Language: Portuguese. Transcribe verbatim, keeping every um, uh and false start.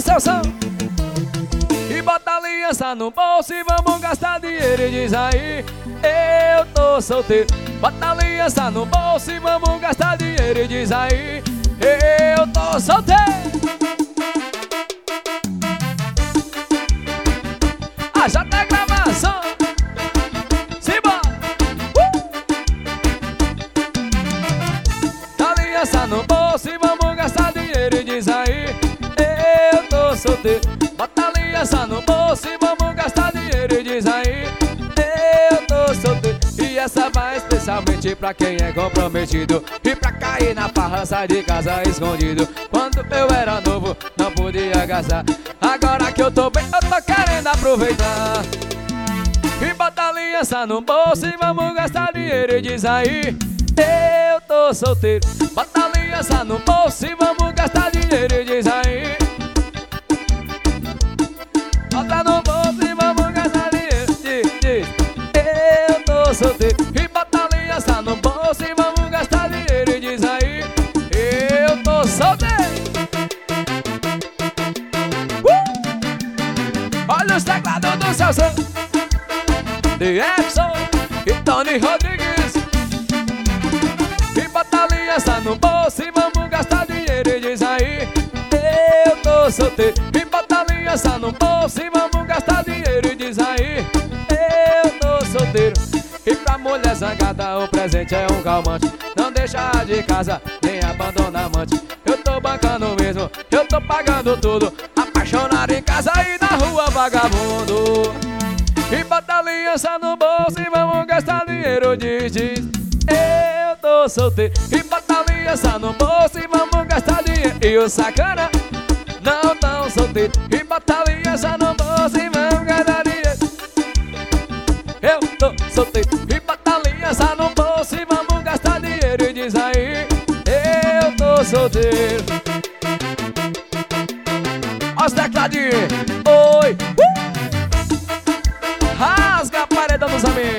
seu som. E bota a aliança no bolso e vamos gastar dinheiro. E diz aí, eu tô solteiro. Bota a aliança no bolso e vamos gastar dinheiro. E diz aí, eu tô solteiro. Ah, já tá gravação. Simbora. Uh! Aliança no bolso e vamos gastar dinheiro. E diz aí, eu tô solteiro. Bota a aliança no bolso e vamos gastar dinheiro. E diz aí, eu tô solteiro. E essa vai especialmente pra quem é comprometido e pra cair na farra, sai de casa escondido. Quando eu era novo, não podia gastar. Agora que eu tô bem, eu tô querendo aproveitar. E bota a aliança no bolso e vamos gastar dinheiro. E diz aí, eu tô solteiro. Bota a aliança no bolso e vamos gastar dinheiro. E diz aí, bota no bolso e vamos gastar dinheiro. Diz, diz, eu tô solteiro. E bota a aliança no bolso e vamos gastar dinheiro. E diz aí, eu tô solteiro. uh! Olha os teclados do seu som, de Edson e Tony Rodrigues. E bota a aliança no bolso e vamos gastar dinheiro. E diz aí, eu tô solteiro. E bota a aliança no bolso e vamos gastar dinheiro. E diz aí, eu tô solteiro. E pra mulher zangada o presente é um calmante. Não deixa de casa, nem abandona amante. Eu tô bancando mesmo, eu tô pagando tudo. Apaixonado em casa e na rua vagabundo. E bota a aliança no bolso e vamos gastar dinheiro. Diz, diz, eu tô solteiro. E bota a aliança no bolso e vamos gastar dinheiro. E o sacana não tão solteiro. E bota a aliança no bolso e vamos gastar dinheiro. Eu tô solteiro. E bota a aliança no bolso e vamos gastar dinheiro. E diz aí, eu tô solteiro. Olha os tecladinhos. Oi, uh! Rasga a parede dos amigos.